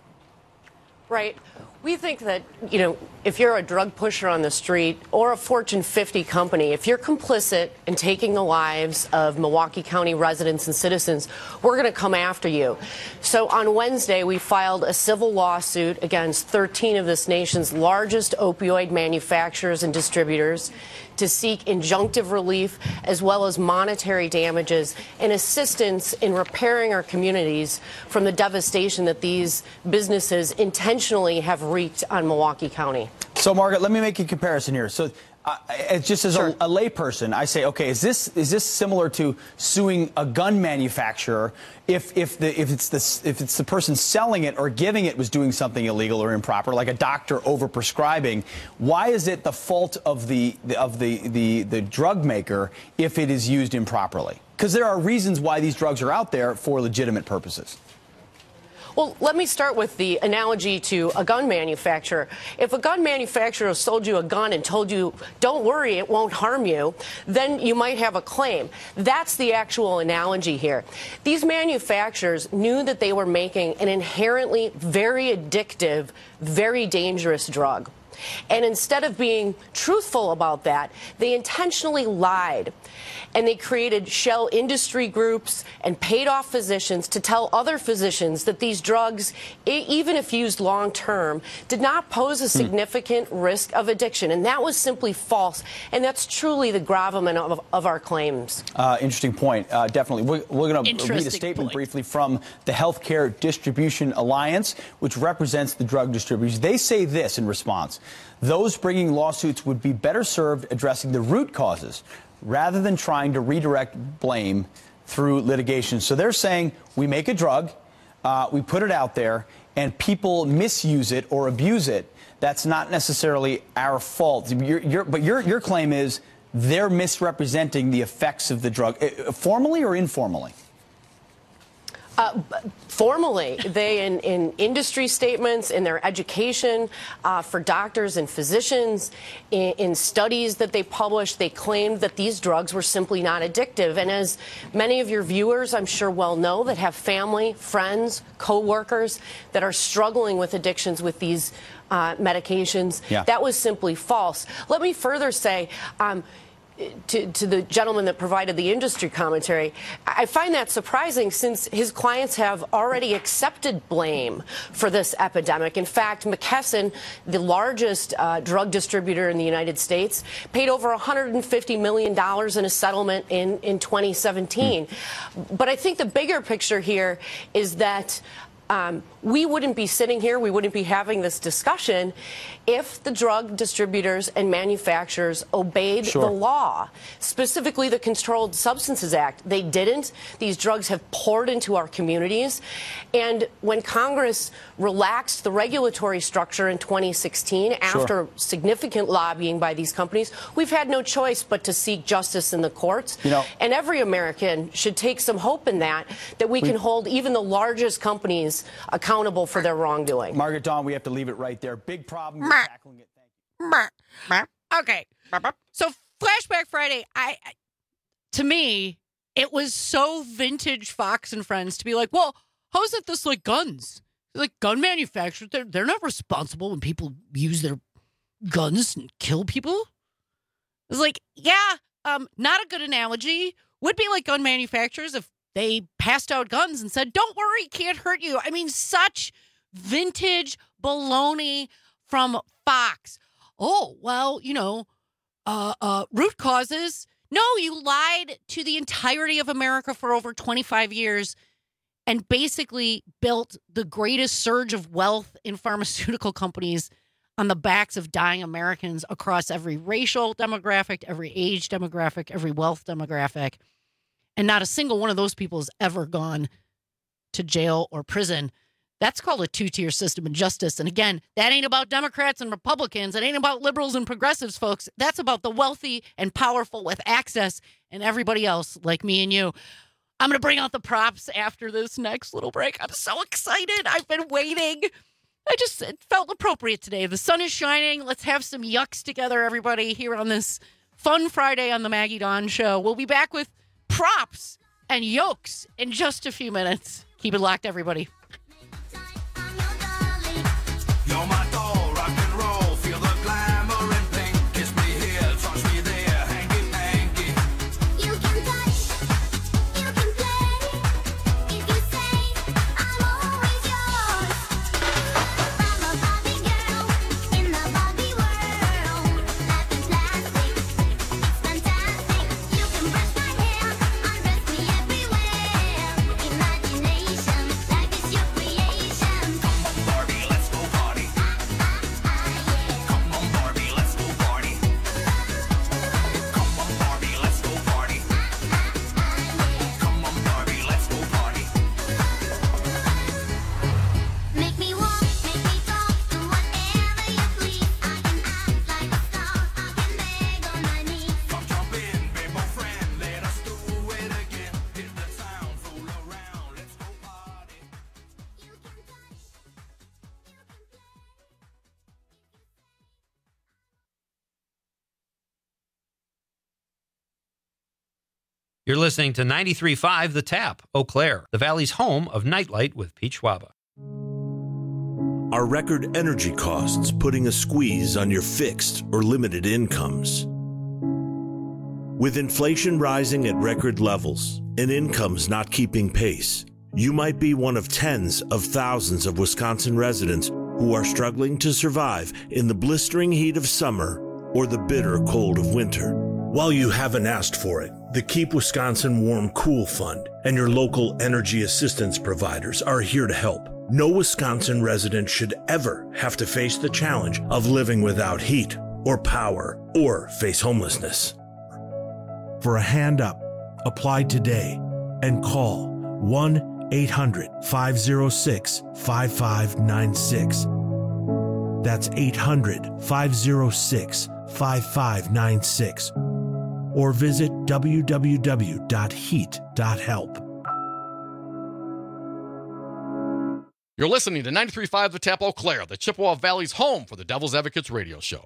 Right. We think that, you know, if you're a drug pusher on the street or a Fortune fifty company, if you're complicit in taking the lives of Milwaukee County residents and citizens, we're going to come after you. So on Wednesday, we filed a civil lawsuit against thirteen of this nation's largest opioid manufacturers and distributors to seek injunctive relief as well as monetary damages and assistance in repairing our communities from the devastation that these businesses intentionally have wreaked on Milwaukee County. So, Margaret, let me make a comparison here. So, uh, it's just as sure. a, a layperson, I say, okay, is this is this similar to suing a gun manufacturer if if the if it's the if it's the person selling it or giving it was doing something illegal or improper, like a doctor overprescribing? Why is it the fault of the of the the the drug maker if it is used improperly? Because there are reasons why these drugs are out there for legitimate purposes. Well, let me start with the analogy to a gun manufacturer. If a gun manufacturer sold you a gun and told you, don't worry, it won't harm you, then you might have a claim. That's the actual analogy here. These manufacturers knew that they were making an inherently very addictive, very dangerous drug. And instead of being truthful about that, they intentionally lied. And they created shell industry groups and paid off physicians to tell other physicians that these drugs, e- even if used long term, did not pose a significant hmm. risk of addiction. And that was simply false. And that's truly the gravamen of, of our claims. Uh, interesting point. Uh, definitely. We're, we're going to read a statement point. briefly from the Healthcare Distribution Alliance, which represents the drug distributors. They say this in response. Those bringing lawsuits would be better served addressing the root causes rather than trying to redirect blame through litigation. So they're saying we make a drug, uh, we put it out there, and people misuse it or abuse it. That's not necessarily our fault. You're, you're, but your, your claim is they're misrepresenting the effects of the drug, uh, formally or informally? Uh, formally, they, in, in industry statements, in their education uh, for doctors and physicians, in, in studies that they published, they claimed that these drugs were simply not addictive. And as many of your viewers, I'm sure, well know, that have family, friends, co-workers that are struggling with addictions with these uh, medications, yeah. that was simply false. Let me further say, um, To, to the gentleman that provided the industry commentary, I find that surprising since his clients have already accepted blame for this epidemic. In fact, McKesson, the largest uh, drug distributor in the United States, paid over one hundred fifty million dollars in a settlement in, in twenty seventeen. Mm. But I think the bigger picture here is that Um, we wouldn't be sitting here, we wouldn't be having this discussion if the drug distributors and manufacturers obeyed Sure. the law, specifically the Controlled Substances Act. They didn't. These drugs have poured into our communities. And when Congress relaxed the regulatory structure in twenty sixteen, Sure. after significant lobbying by these companies, we've had no choice but to seek justice in the courts. You know, and every American should take some hope in that, that we, we can hold even the largest companies accountable for their wrongdoing. Margaret Dawn, we have to leave it right there. Big problem. You're tackling it. Thank you. Okay. So Flashback Friday, I, I to me, it was so vintage Fox and Friends to be like, well, how is it this like guns? Like gun manufacturers, they're, they're not responsible when people use their guns and kill people. It's like, yeah, um, not a good analogy. Would be like gun manufacturers if they passed out guns and said, don't worry, can't hurt you. I mean, such vintage baloney from Fox. Oh, well, you know, uh, uh, root causes. No, you lied to the entirety of America for over twenty-five years and basically built the greatest surge of wealth in pharmaceutical companies on the backs of dying Americans across every racial demographic, every age demographic, every wealth demographic. And not a single one of those people has ever gone to jail or prison. That's called a two-tier system of justice. And again, that ain't about Democrats and Republicans. It ain't about liberals and progressives, folks. That's about the wealthy and powerful with access and everybody else like me and you. I'm going to bring out the props after this next little break. I'm so excited. I've been waiting. I just it felt appropriate today. The sun is shining. Let's have some yucks together, everybody, here on this fun Friday on the Maggie Dawn Show. We'll be back with props and yokes in just a few minutes. Keep it locked, everybody. You're my doll, rock and roll, feel the glamour and pink. Kiss me here, touch me there, hanky panky. You can touch, you can play. If you say I'm always yours. I'm a Barbie girl in the Barbie world. Life is plastic, it's fantastic. You can brush my hair, undress me everywhere. Imagination, life is yours. You're listening to ninety-three point five The Tap, Eau Claire, the Valley's home of Nightlight with Pete Schwaba. Are record energy costs putting a squeeze on your fixed or limited incomes? With inflation rising at record levels and incomes not keeping pace, you might be one of tens of thousands of Wisconsin residents who are struggling to survive in the blistering heat of summer or the bitter cold of winter. While you haven't asked for it, the Keep Wisconsin Warm Cool Fund and your local energy assistance providers are here to help. No Wisconsin resident should ever have to face the challenge of living without heat or power or face homelessness. For a hand up, apply today and call one eight hundred, five oh six, five five nine six. That's eight hundred, five oh six, five five nine six. Or visit w w w dot heat dot help. You're listening to ninety-three point five The Tap, Eau Claire, the Chippewa Valley's home for the Devil's Advocates radio show.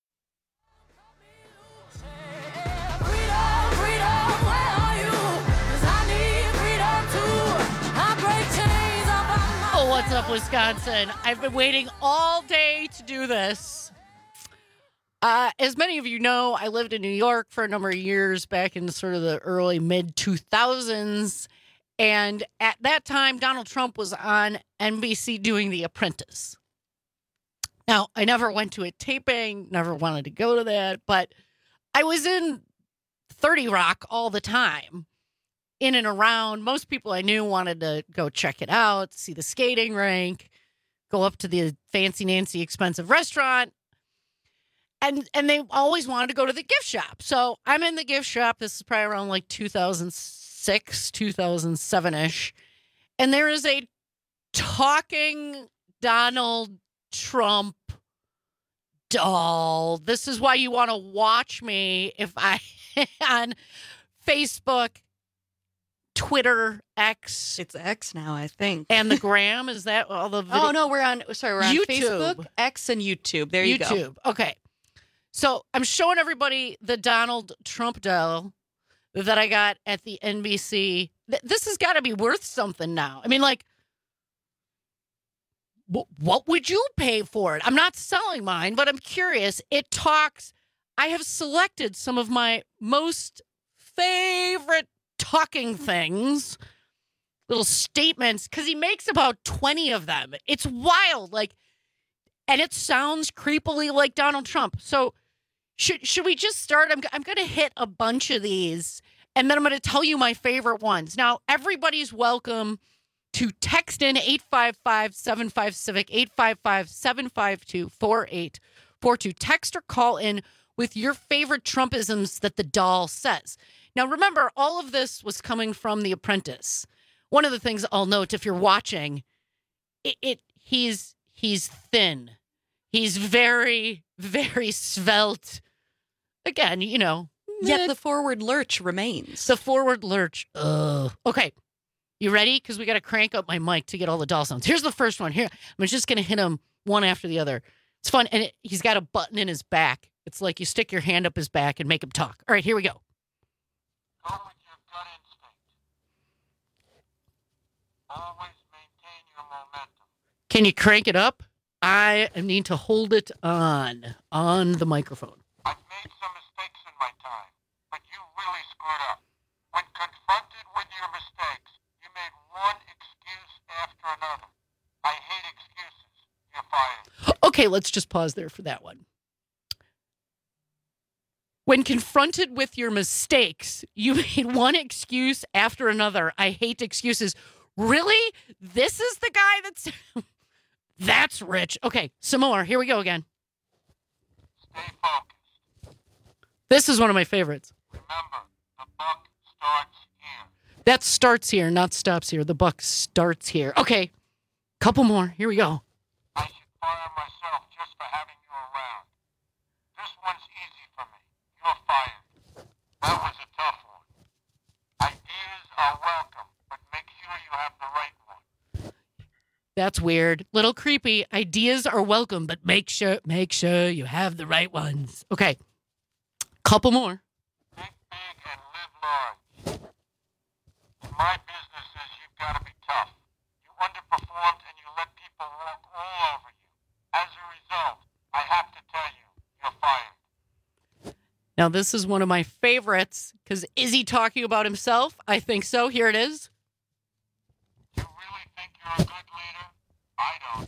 Oh, what's up, Wisconsin? I've been waiting all day to do this. Uh, as many of you know, I lived in New York for a number of years back in sort of the early mid two thousands. And at that time, Donald Trump was on N B C doing The Apprentice. Now, I never went to a taping, never wanted to go to that, but I was in thirty Rock all the time, in and around. Most people I knew wanted to go check it out, see the skating rink, go up to the fancy Nancy expensive restaurant. And and they always wanted to go to the gift shop. So I'm in the gift shop. This is probably around like two thousand six, two thousand seven-ish. And there is a talking Donald Trump doll. This is why you want to watch me if I on Facebook, Twitter, X. It's X now, I think. And the gram, is that all the video? Oh, no, we're on, sorry, we're on YouTube. Facebook, X, and YouTube. There you YouTube. go. Okay. So I'm showing everybody the Donald Trump doll that I got at the N B C. Th- This has got to be worth something now. I mean, like, wh- what would you pay for it? I'm not selling mine, but I'm curious. It talks. I have selected some of my most favorite talking things, little statements, because he makes about twenty of them. It's wild. Like, and it sounds creepily like Donald Trump. So should should we just start? I'm, I'm going to hit a bunch of these, and then I'm going to tell you my favorite ones. Now, everybody's welcome to text in eight five five, seven five, CIVIC, eight five five, seven five two, four eight four two. Text or call in with your favorite Trumpisms that the doll says. Now, remember, all of this was coming from The Apprentice. One of the things I'll note, if you're watching, it, it he's he's thin. He's very, very svelte. Again, you know. Yet the forward lurch remains. The forward lurch. Ugh. Okay. You ready? Because we got to crank up my mic to get all the doll sounds. Here's the first one. Here, I'm just going to hit him one after the other. It's fun. And it, he's got a button in his back. It's like you stick your hand up his back and make him talk. All right, here we go. Go with your gut instinct. Always maintain your momentum. Can you crank it up? I need to hold it on, on the microphone. I've made some mistakes in my time, but you really screwed up. When confronted with your mistakes, you made one excuse after another. I hate excuses. You're fired. Okay, let's just pause there for that one. When confronted with your mistakes, you made one excuse after another. I hate excuses. Really? This is the guy that's... That's rich. Okay, some more. Here we go again. Stay focused. This is one of my favorites. Remember, the buck starts here. That starts here, not stops here. The buck starts here. Okay, couple more. Here we go. I should fire myself just for having you around. This one's easy for me. You're fired. That was a tough one. Ideas are welcome, but make sure you have the right one. That's weird. Little creepy. Ideas are welcome, but make sure make sure you have the right ones. Okay. Couple more. Think big and live large. my business is you've got to be tough. You underperformed and you let people walk all over you. As a result, I have to tell you, you're fired. Now, this is one of my favorites, because is he talking about himself? I think so. Here it is. You really think you're a good leader? I don't.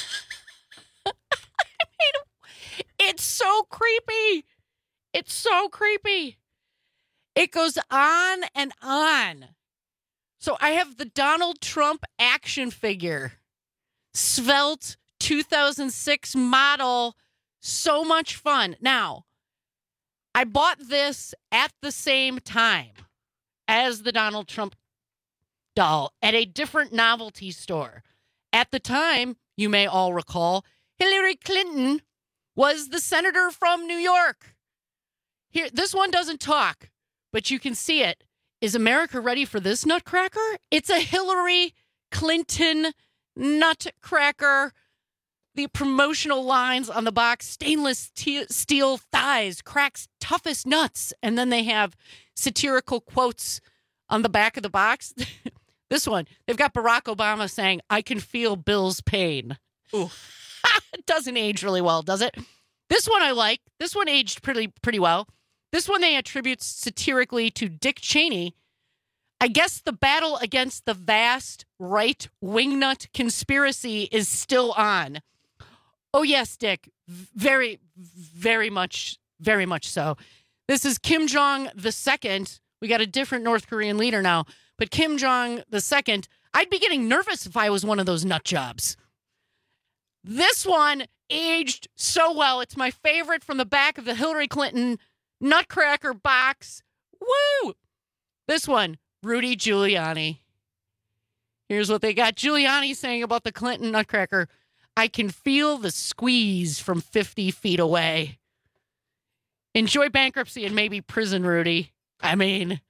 I mean, it's so creepy. It's so creepy. It goes on and on. So I have the Donald Trump action figure. Svelte two thousand six model. So much fun. Now, I bought this at the same time as the Donald Trump doll at a different novelty store. At the time, you may all recall, Hillary Clinton was the senator from New York. Here, this one doesn't talk, but you can see it. Is America ready for this nutcracker? It's a Hillary Clinton nutcracker. The promotional lines on the box: stainless t- steel thighs, cracks toughest nuts. And then they have satirical quotes on the back of the box. This one, they've got Barack Obama saying, "I can feel Bill's pain." Ooh. It doesn't age really well, does it? This one I like. This one aged pretty pretty well. This one they attribute satirically to Dick Cheney. I guess the battle against the vast right wingnut conspiracy is still on. Oh, yes, Dick. Very, very much, very much so. This is Kim Jong the Second. We got a different North Korean leader now. But Kim Jong the Second, I'd be getting nervous if I was one of those nut jobs. This one aged so well. It's my favorite from the back of the Hillary Clinton nutcracker box. Woo! This one, Rudy Giuliani. Here's what they got Giuliani saying about the Clinton nutcracker. I can feel the squeeze from fifty feet away. Enjoy bankruptcy and maybe prison, Rudy. I mean,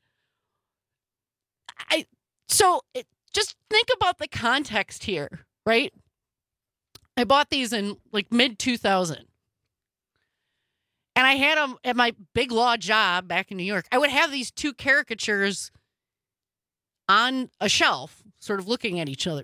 I so it, just think about the context here, right? I bought these in like mid two thousand. And I had them at my big law job back in New York. I would have these two caricatures on a shelf, sort of looking at each other.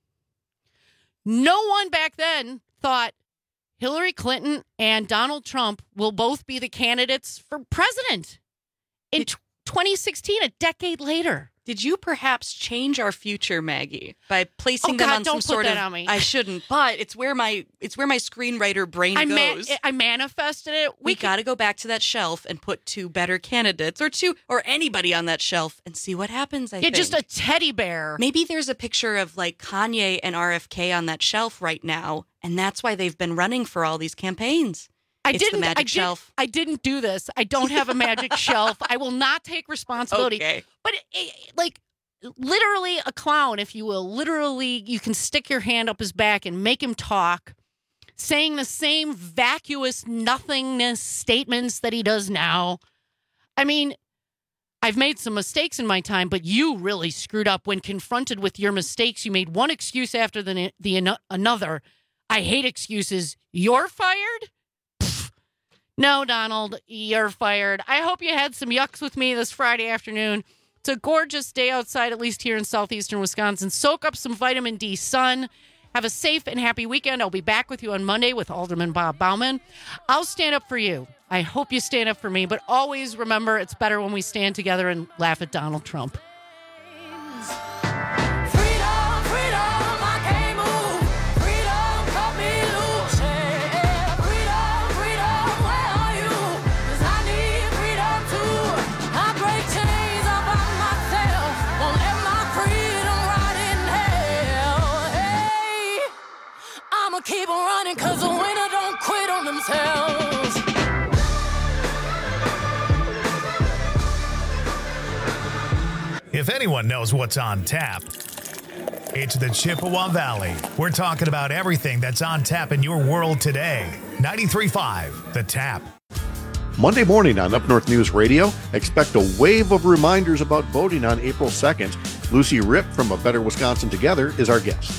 No one back then thought Hillary Clinton and Donald Trump will both be the candidates for president in twenty sixteen, a decade later. Did you perhaps change our future, Maggie, by placing Oh, them God, on don't some put sort that of? on me. I shouldn't, but it's where my it's where my screenwriter brain I, ma- goes. I manifested it. We, we got to go back to that shelf and put two better candidates, or two, or anybody on that shelf, and see what happens. I Yeah, think. just a teddy bear. Maybe there's a picture of like Kanye and R F K on that shelf right now, and that's why they've been running for all these campaigns. I it's didn't. the magic I, did, shelf. I didn't do this. I don't have a magic shelf. I will not take responsibility. Okay. But it, it, like. Literally a clown, if you will. Literally, you can stick your hand up his back and make him talk, saying the same vacuous nothingness statements that he does now. I mean, I've made some mistakes in my time, but you really screwed up when confronted with your mistakes. You made one excuse after the, the another. I hate excuses. You're fired? Pfft. No, Donald, you're fired. I hope you had some yucks with me this Friday afternoon. It's a gorgeous day outside, at least here in southeastern Wisconsin. Soak up some vitamin D sun. Have a safe and happy weekend. I'll be back with you on Monday with Alderman Bob Bauman. I'll stand up for you. I hope you stand up for me, but always remember it's better when we stand together and laugh at Donald Trump. Keep on running, cause the winner don't quit on themselves. If anyone knows what's on tap, it's the Chippewa Valley. We're talking about everything that's on tap in your world today. ninety-three point five, The Tap. Monday morning on Up North News Radio, expect a wave of reminders about voting on April second. Lucy Ripp from A Better Wisconsin Together is our guest.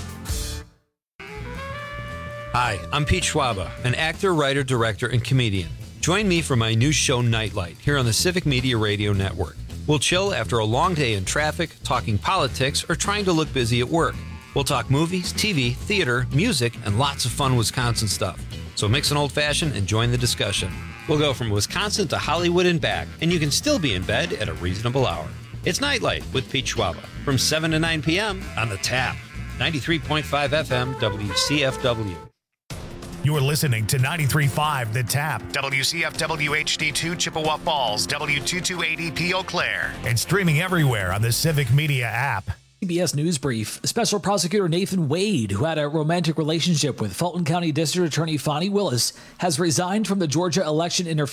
Hi, I'm Pete Schwaba, an actor, writer, director, and comedian. Join me for my new show, Nightlight, here on the Civic Media Radio Network. We'll chill after a long day in traffic, talking politics, or trying to look busy at work. We'll talk movies, T V, theater, music, and lots of fun Wisconsin stuff. So mix an old-fashioned and join the discussion. We'll go from Wisconsin to Hollywood and back, and you can still be in bed at a reasonable hour. It's Nightlight with Pete Schwaba from seven to nine p.m. on The Tap, ninety-three point five F M W C F W. You're listening to ninety-three point five The Tap, W C F W H D two Chippewa Falls, W two twenty P Eau Claire, and streaming everywhere on the Civic Media app. C B S News Brief. Special Prosecutor Nathan Wade, who had a romantic relationship with Fulton County District Attorney Fonnie Willis, has resigned from the Georgia election interference